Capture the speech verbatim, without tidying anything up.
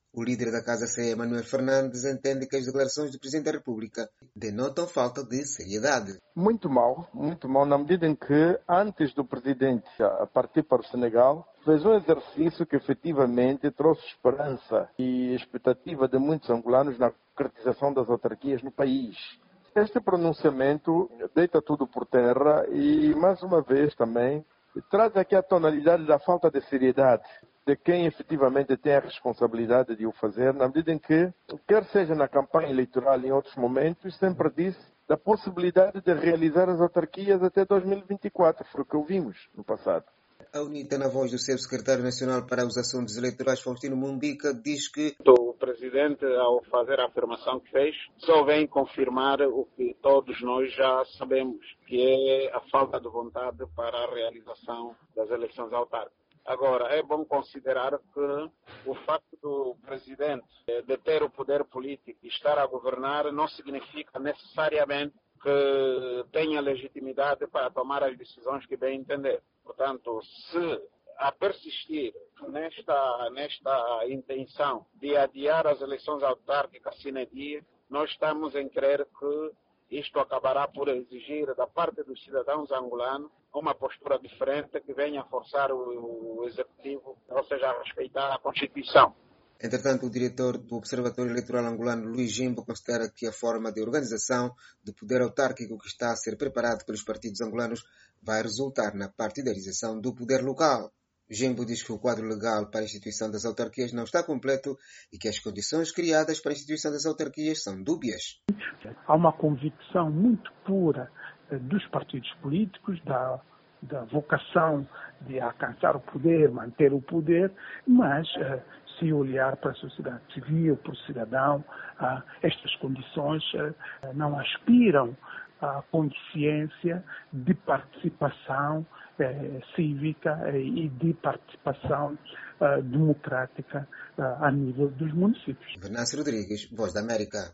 O líder da Casa C E, Manuel Fernandes, entende que as declarações do Presidente da República denotam falta de seriedade. Muito mal, muito mal, na medida em que, antes do Presidente partir para o Senegal, fez um exercício que efetivamente trouxe esperança e expectativa de muitos angolanos na concretização das autarquias no país. Este pronunciamento deita tudo por terra e, mais uma vez também, traz aqui a tonalidade da falta de seriedade de quem efetivamente tem a responsabilidade de o fazer, na medida em que, quer seja na campanha eleitoral em outros momentos, sempre disse da possibilidade de realizar as autarquias até dois mil e vinte e quatro, foi o que ouvimos no passado. A UNITA, na voz do seu secretário nacional para os assuntos eleitorais, Faustino Mumbica, diz que o Presidente, ao fazer a afirmação que fez, só vem confirmar o que todos nós já sabemos, que é a falta de vontade para a realização das eleições autárquicas. Agora, é bom considerar que o facto do Presidente de ter o poder político e estar a governar não significa necessariamente que tenha legitimidade para tomar as decisões que bem entender. Portanto, se a persistir nesta, nesta intenção de adiar as eleições autárquicas sine die, nós estamos em crer que isto acabará por exigir da parte dos cidadãos angolanos uma postura diferente que venha a forçar o, o Executivo, ou seja, a respeitar a Constituição. Entretanto, o diretor do Observatório Eleitoral Angolano, Luís Jimbo, considera que a forma de organização do poder autárquico que está a ser preparado pelos partidos angolanos vai resultar na partidarização do poder local. Jimbo diz que o quadro legal para a instituição das autarquias não está completo e que as condições criadas para a instituição das autarquias são dúbias. Há uma convicção muito pura dos partidos políticos, da, da vocação de alcançar o poder, manter o poder, mas se olhar para a sociedade civil, para o cidadão, estas condições não aspiram à consciência de participação eh, cívica eh, e de participação eh, democrática eh, a nível dos municípios. Venâncio Rodrigues, Voz da América.